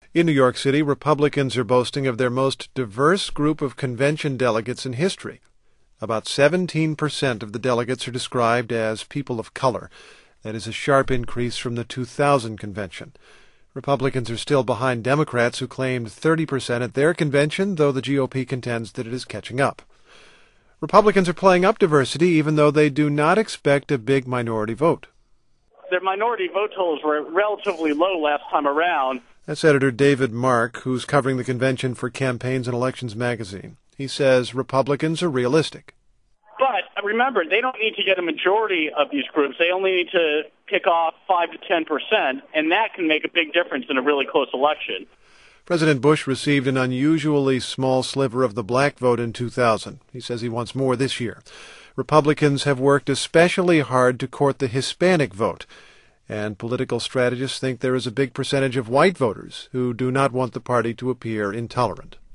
In New York City, Republicans are boasting of their most diverse group of convention delegates in history. About 17% of the delegates are described as people of color. That is a sharp increase from the 2000 convention. Republicans are still behind Democrats, who claimed 30% at their convention, though the GOP contends that it is catching up. Republicans are playing up diversity, even though they do not expect a big minority vote. Their minority vote totals were relatively low last time around. That's Editor David Mark, who's covering the convention for Campaigns and Elections magazine. He says Republicans are realistic. But remember, they don't need to get a majority of these groups. They only need to pick off 5 to 10%, and that can make a big difference in a really close election. President Bush received an unusually small sliver of the black vote in 2000. He says he wants more this year. Republicans have worked especially hard to court the Hispanic vote, and political strategists think there is a big percentage of white voters who do not want the party to appear intolerant.